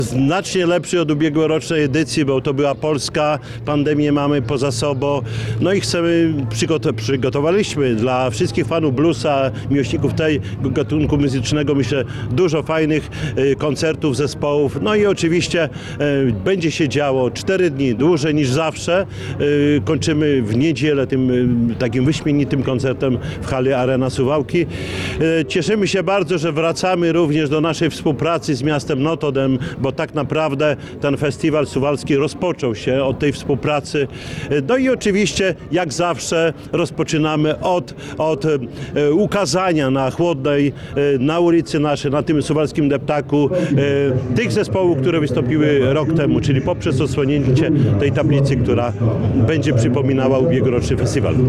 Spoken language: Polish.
Znacznie lepszy od ubiegłorocznej edycji, bo to była Polska, pandemię mamy poza sobą. No i chcemy, przygotowaliśmy dla wszystkich fanów bluesa, miłośników tego gatunku muzycznego, myślę, dużo fajnych koncertów, zespołów. No i oczywiście będzie się działo 4 dni, dłużej niż zawsze. Kończymy w niedzielę tym takim wyśmienitym koncertem w hali Arena Suwałki. Cieszymy się bardzo, że wracamy również do naszej współpracy z miastem Notodem, bo tak naprawdę ten festiwal suwalski rozpoczął się od tej współpracy. No i oczywiście, jak zawsze, rozpoczynamy od ukazania na Chłodnej, na ulicy naszej, na tym suwalskim deptaku tych zespołów, które wystąpiły rok temu, czyli poprzez odsłonięcie tej tablicy, która będzie przypominała ubiegłoroczny festiwal.